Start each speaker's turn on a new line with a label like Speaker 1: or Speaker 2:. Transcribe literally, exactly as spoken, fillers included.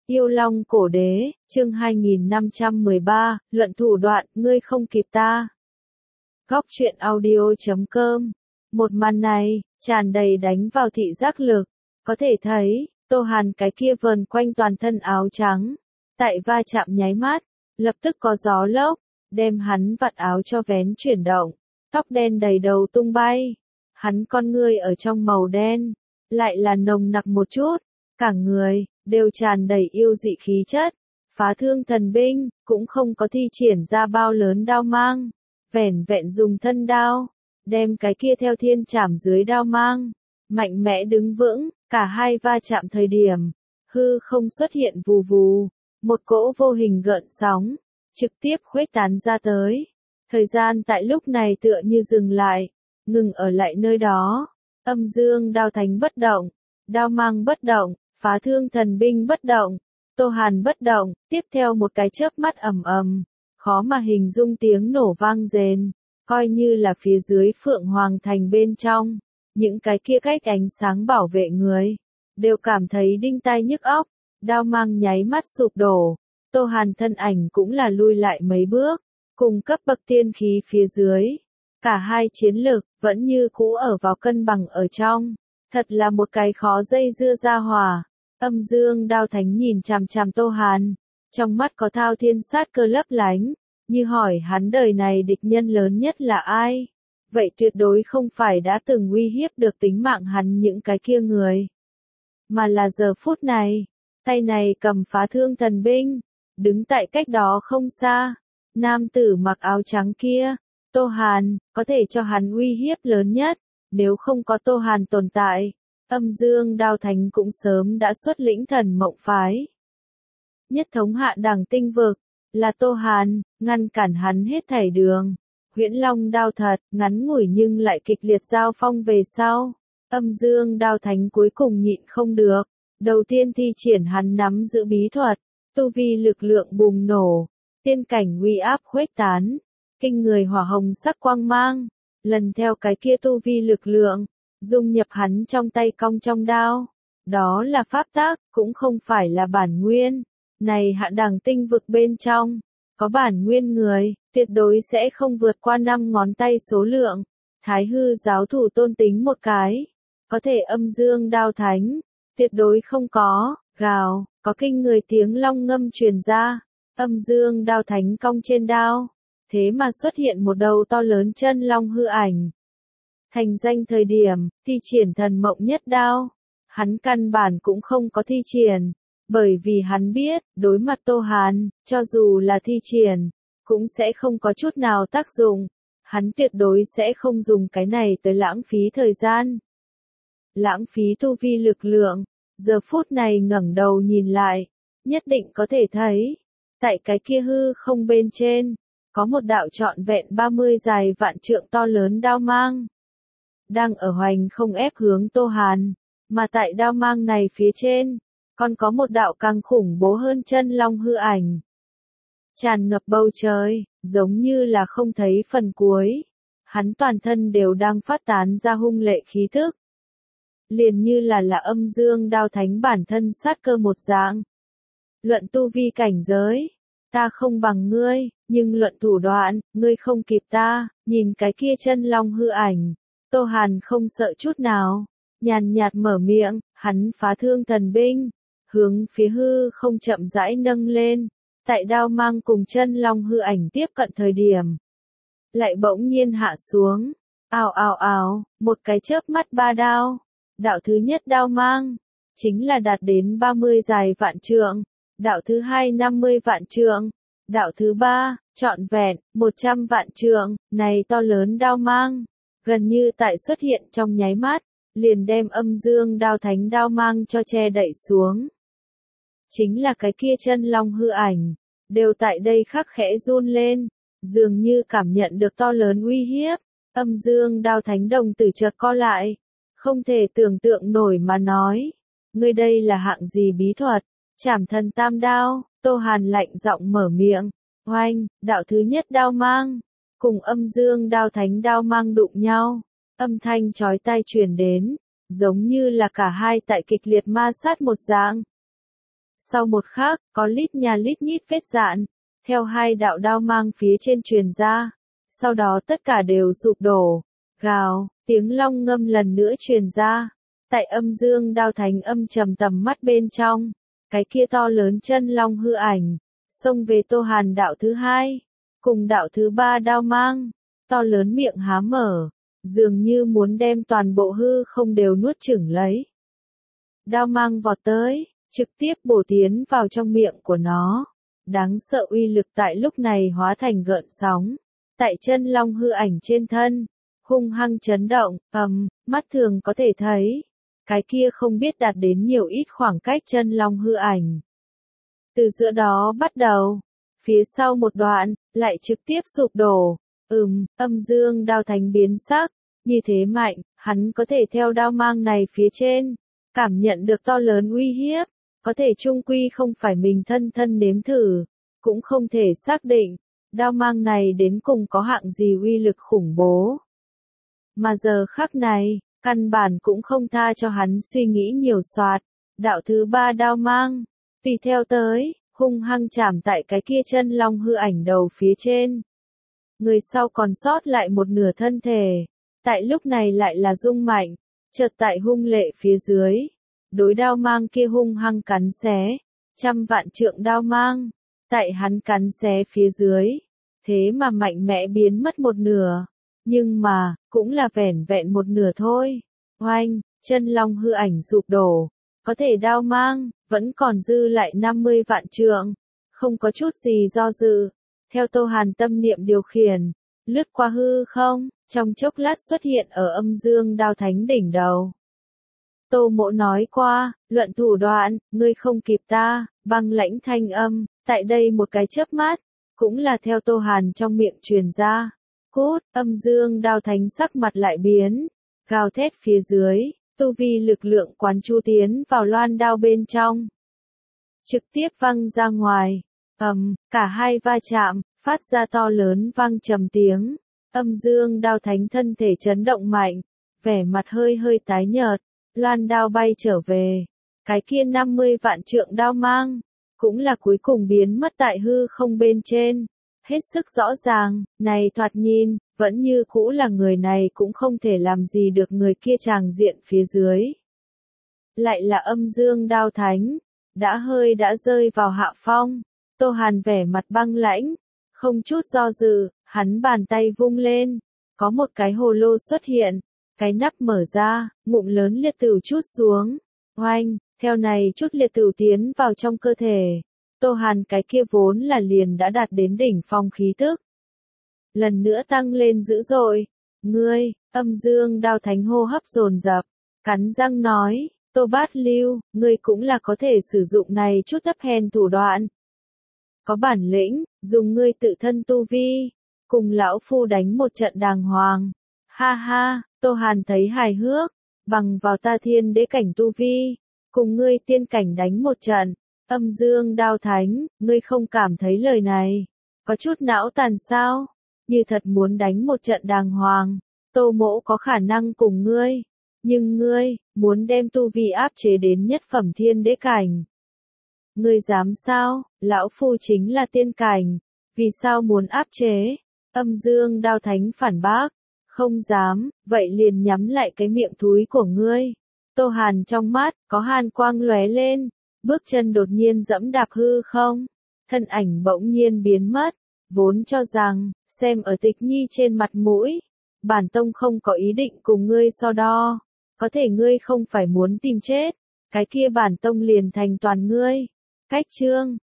Speaker 1: Yêu Long Cổ Đế, chương hai nghìn năm trăm mười ba, luận thủ đoạn, ngươi không kịp ta. Góc truyện audio chấm com. Một màn này, tràn đầy đánh vào thị giác lực. Có thể thấy, Tô Hàn cái kia vờn quanh toàn thân áo trắng. Tại va chạm nháy mắt, lập tức có gió lốc, đem hắn vạt áo cho vén chuyển động. Tóc đen đầy đầu tung bay. Hắn con ngươi ở trong màu đen, lại là nồng nặc một chút. Cả người đều tràn đầy yêu dị khí chất. Phá thương thần binh cũng không có thi triển ra bao lớn đao mang, vẻn vẹn dùng thân đao, đem cái kia theo thiên trảm dưới đao mang, mạnh mẽ đứng vững. Cả hai va chạm thời điểm, hư không xuất hiện vù vù, một cỗ vô hình gợn sóng, trực tiếp khuếch tán ra tới. Thời gian tại lúc này tựa như dừng lại, ngừng ở lại nơi đó. Âm dương đao thánh bất động, đao mang bất động, phá thương thần binh bất động, Tô Hàn bất động. Tiếp theo một cái chớp mắt ầm ầm, khó mà hình dung tiếng nổ vang rền, coi như là phía dưới Phượng Hoàng Thành bên trong, những cái kia cách ánh sáng bảo vệ người, đều cảm thấy đinh tai nhức óc. Đao mang nháy mắt sụp đổ, Tô Hàn thân ảnh cũng là lui lại mấy bước, cùng cấp bậc tiên khí phía dưới. Cả hai chiến lực vẫn như cũ ở vào cân bằng ở trong, thật là một cái khó dây dưa ra hòa. Âm dương đao thánh nhìn chằm chằm Tô Hàn, trong mắt có thao thiên sát cơ lấp lánh, như hỏi hắn đời này địch nhân lớn nhất là ai. Vậy tuyệt đối không phải đã từng uy hiếp được tính mạng hắn những cái kia người, mà là giờ phút này, tay này cầm phá thương thần binh, đứng tại cách đó không xa, nam tử mặc áo trắng kia. Tô Hàn, có thể cho hắn uy hiếp lớn nhất, nếu không có Tô Hàn tồn tại, âm dương đao thánh cũng sớm đã xuất lĩnh thần mộng phái. Nhất thống hạ đẳng tinh vực, là Tô Hàn, ngăn cản hắn hết thảy đường. Huyễn Long đao thật, ngắn ngủi nhưng lại kịch liệt giao phong về sau. Âm dương đao thánh cuối cùng nhịn không được, đầu tiên thi triển hắn nắm giữ bí thuật, tu vi lực lượng bùng nổ, tiên cảnh uy áp khuếch tán. Kinh người hỏa hồng sắc quang mang, lần theo cái kia tu vi lực lượng, dung nhập hắn trong tay cong trong đao. Đó là pháp tác, cũng không phải là bản nguyên. Này hạ đẳng tinh vực bên trong, có bản nguyên người, tuyệt đối sẽ không vượt qua năm ngón tay số lượng. Thái hư giáo thủ tôn tính một cái, có thể âm dương đao thánh, tuyệt đối không có. Gào, có kinh người tiếng long ngâm truyền ra, âm dương đao thánh cong trên đao. Thế mà xuất hiện một đầu to lớn chân long hư ảnh. Thành danh thời điểm, thi triển thần mộng nhất đao. Hắn căn bản cũng không có thi triển, bởi vì hắn biết, đối mặt Tô Hàn, cho dù là thi triển, cũng sẽ không có chút nào tác dụng. Hắn tuyệt đối sẽ không dùng cái này tới lãng phí thời gian. Lãng phí tu vi lực lượng, giờ phút này ngẩng đầu nhìn lại, nhất định có thể thấy, tại cái kia hư không bên trên, có một đạo trọn vẹn ba mươi dài vạn trượng to lớn đao mang, đang ở hoành không ép hướng Tô Hàn, mà tại đao mang này phía trên, còn có một đạo càng khủng bố hơn chân long hư ảnh. Tràn ngập bầu trời, giống như là không thấy phần cuối. Hắn toàn thân đều đang phát tán ra hung lệ khí thức. Liền như là là âm dương đao thánh bản thân sát cơ một dạng. Luận tu vi cảnh giới, ta không bằng ngươi, nhưng luận thủ đoạn, ngươi không kịp ta. Nhìn cái kia chân long hư ảnh, Tô Hàn không sợ chút nào, nhàn nhạt mở miệng. Hắn phá thương thần binh, hướng phía hư không chậm rãi nâng lên. Tại đao mang cùng chân long hư ảnh tiếp cận thời điểm, lại bỗng nhiên hạ xuống. Ào ào ào, một cái chớp mắt ba đao. Đạo thứ nhất đao mang, chính là đạt đến ba mươi dài vạn trượng. Đạo thứ hai năm mươi vạn trượng. Đạo thứ ba, trọn vẹn, một trăm vạn trượng. Này to lớn đao mang, gần như tại xuất hiện trong nháy mắt, liền đem âm dương đao thánh đao mang cho che đậy xuống. Chính là cái kia chân long hư ảnh, đều tại đây khắc khẽ run lên, dường như cảm nhận được to lớn uy hiếp. Âm dương đao thánh đồng tử chợt co lại, không thể tưởng tượng nổi mà nói, ngươi đây là hạng gì bí thuật? Trảm thần tam đao. Tô Hàn lạnh giọng mở miệng. Oanh, đạo thứ nhất đao mang, cùng âm dương đao thánh đao mang đụng nhau, âm thanh chói tai truyền đến, giống như là cả hai tại kịch liệt ma sát một dạng. Sau một khắc, có lít nhà lít nhít vết dạn, theo hai đạo đao mang phía trên truyền ra, sau đó tất cả đều sụp đổ. Gào, tiếng long ngâm lần nữa truyền ra, tại âm dương đao thánh âm trầm tầm mắt bên trong, cái kia to lớn chân long hư ảnh, xông về Tô Hàn đạo thứ hai, cùng đạo thứ ba đao mang, to lớn miệng há mở, dường như muốn đem toàn bộ hư không đều nuốt chửng lấy. Đao mang vọt tới, trực tiếp bổ tiến vào trong miệng của nó. Đáng sợ uy lực tại lúc này hóa thành gợn sóng, tại chân long hư ảnh trên thân, hung hăng chấn động, ầm, mắt thường có thể thấy, cái kia không biết đạt đến nhiều ít khoảng cách chân long hư ảnh. Từ giữa đó bắt đầu, phía sau một đoạn, lại trực tiếp sụp đổ, ừm, âm dương đao thánh biến sắc, như thế mạnh, hắn có thể theo đao mang này phía trên, cảm nhận được to lớn uy hiếp, có thể chung quy không phải mình thân thân nếm thử, cũng không thể xác định, đao mang này đến cùng có hạng gì uy lực khủng bố. Mà giờ khắc này, căn bản cũng không tha cho hắn suy nghĩ nhiều soạt, đạo thứ ba đao mang, tùy theo tới, hung hăng chạm tại cái kia chân long hư ảnh đầu phía trên. Người sau còn sót lại một nửa thân thể, tại lúc này lại là rung mạnh, chợt tại hung lệ phía dưới, đối đao mang kia hung hăng cắn xé, trăm vạn trượng đao mang, tại hắn cắn xé phía dưới, thế mà mạnh mẽ biến mất một nửa, nhưng mà, cũng là vẻn vẹn một nửa thôi. Oanh, chân long hư ảnh sụp đổ, có thể đao mang, vẫn còn dư lại năm mươi vạn trượng, không có chút gì do dự, theo Tô Hàn tâm niệm điều khiển, lướt qua hư không, trong chốc lát xuất hiện ở âm dương đao thánh đỉnh đầu. Tô Mộ nói qua, luận thủ đoạn, ngươi không kịp ta, băng lãnh thanh âm, tại đây một cái chớp mắt, cũng là theo Tô Hàn trong miệng truyền ra. Cút, âm dương đao thánh sắc mặt lại biến, gào thét phía dưới, tu vi lực lượng quán chu tiến vào loan đao bên trong. Trực tiếp văng ra ngoài, ầm, cả hai va chạm, phát ra to lớn vang trầm tiếng, âm dương đao thánh thân thể chấn động mạnh, vẻ mặt hơi hơi tái nhợt, loan đao bay trở về, cái kia năm mươi vạn trượng đao mang, cũng là cuối cùng biến mất tại hư không bên trên. Hết sức rõ ràng, này thoạt nhìn, vẫn như cũ là người này cũng không thể làm gì được người kia tràng diện phía dưới. Lại là âm dương đao thánh, đã hơi đã rơi vào hạ phong, Tô Hàn vẻ mặt băng lãnh, không chút do dự, hắn bàn tay vung lên, có một cái hồ lô xuất hiện, cái nắp mở ra, ngụm lớn liệt tửu chút xuống, oanh, theo này chút liệt tửu tiến vào trong cơ thể. Tô Hàn cái kia vốn là liền đã đạt đến đỉnh phong khí tức. Lần nữa tăng lên dữ dội. Ngươi, âm dương đao thánh hô hấp dồn dập, cắn răng nói, Tô Bát Lưu, ngươi cũng là có thể sử dụng này chút thấp hèn thủ đoạn. Có bản lĩnh, dùng ngươi tự thân tu vi, cùng lão phu đánh một trận đàng hoàng. Ha ha, Tô Hàn thấy hài hước, bằng vào ta thiên đế cảnh tu vi, cùng ngươi tiên cảnh đánh một trận. Âm dương đao thánh, ngươi không cảm thấy lời này, có chút não tàn sao? Như thật muốn đánh một trận đàng hoàng, Tô Mỗ có khả năng cùng ngươi, nhưng ngươi, muốn đem tu vi áp chế đến nhất phẩm thiên đế cảnh. Ngươi dám sao, lão phu chính là tiên cảnh, vì sao muốn áp chế? Âm dương đao thánh phản bác, không dám, vậy liền nhắm lại cái miệng thúi của ngươi. Tô Hàn trong mắt, có hàn quang lóe lên. Bước chân đột nhiên dẫm đạp hư không, thân ảnh bỗng nhiên biến mất, vốn cho rằng, xem ở Tịch Nhi trên mặt mũi, bản tông không có ý định cùng ngươi so đo, có thể ngươi không phải muốn tìm chết, cái kia bản tông liền thành toàn ngươi. Cách chương